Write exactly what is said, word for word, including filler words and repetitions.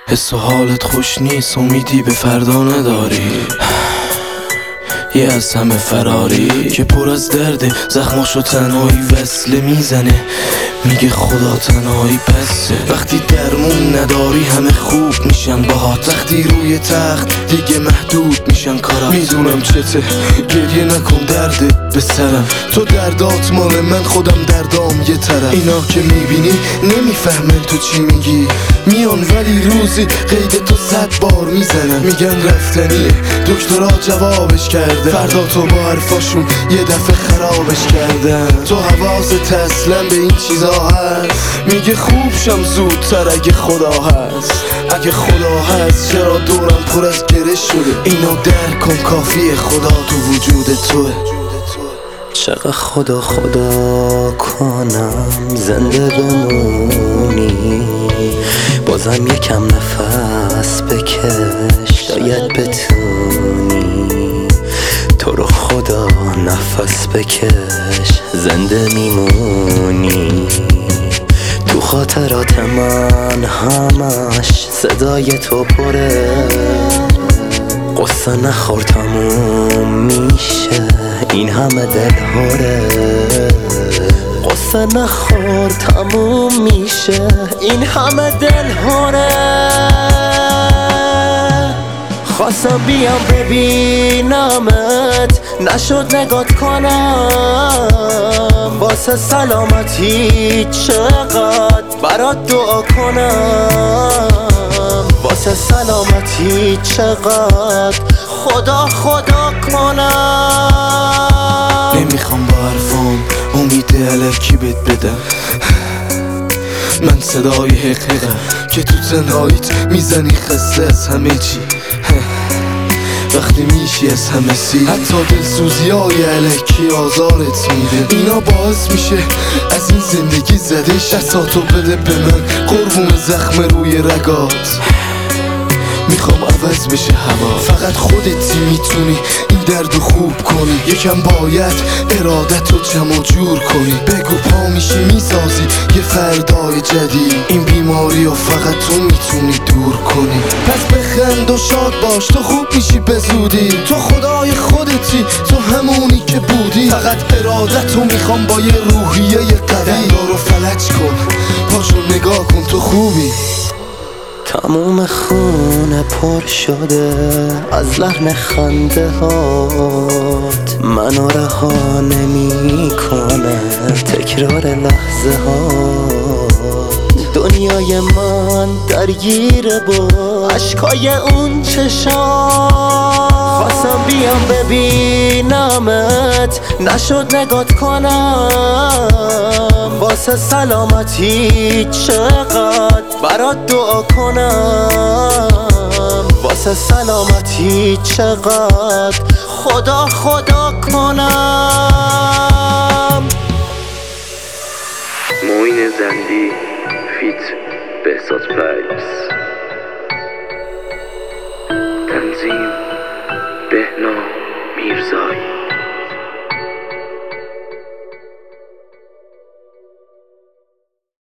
حس و حالت خوش نیست، امیدی به فردا نداری. یه از همه فراری که پر از درده، زخماشو تنهایی وصله میزنه، میگه خدا تنهایی بسه. وقتی درمون نداری همه خوب میشن باهات، وقتی روی تخت دیگه محدود میشن کارات. میدونم چته، گریه نکن درد به سرم، تو دردات مال من، خودم دردام یه طرف. اینا که میبینی نمیفهمن تو چی میگی، میان ولی روزی قید تو صد بار میزنن. میگن رفتنیه، دکترها جوابش کرده، فردا تو با حرفاشون یه دفعه خرابش کردن. تو حواست اصلا به این چیزا هست، میگه خوب شم زودتر اگه خدا هست. اگه خدا هست چرا دورم پر از گره شده؟ اینو درک کن کافیه، خدا تو وجود توه. چقدر خدا خدا کنم زنده بمونی، بازم یکم نفس بکش شاید بتونی. تو رو خدا نفس بکش زنده میمونی. تو خاطرات من همش صدای تو پره، قصه نخور تموم میشه این همه دلهوره. قصه نخور تموم میشه این همه دلهوره. خواستم بیام ببینمت، نشد نگات کنم، واسه سلامتی چقدر برات دعا کنم. واسه سلامتی چقدر خدا خدا کنم. نمیخوام با حرفام امید الکی بهت بدم، من صدای حقیقم که تو تنهاییت میزنی خسته از همه چی. وقتی میشی از همه سی، حتی دلسوزی های الکی آزارت میده. اینا باعث میشه از این زندگی زدش، دستاتو بده به من قربون زخم روی رگات. میخوام عوض بشه هوا، فقط خودتی میتونی این دردو خوب کنی. یکم باید ارادتو جمع جور کنی، بگو پا میشی میسازی یه فردای جدید. این بیماری رو فقط تو میتونی دور کنی. پس بخند و شاد باش، تو خوب میشی به زودی. تو خدای خودتی، تو همونی که بودی. فقط ارادتو میخوام با یه روحیه قوی. دارو فلج کن، پاشو نگاه کن، تو خوبی. تموم خونه پر شده از لحن خنده هات، منو رها نمی کنه تکرار لحظه هات. دنیای من درگیره با عشقای اون چشات. خواستم بیام ببینمت، نشد نگات کنم، واسه سلامتی چقدر برات دعا کنم. واسه سلامتی چقدر خدا خدا کنم. معین زندی فیت بهزاد فیلز، تنظیم بهنام میرزایی.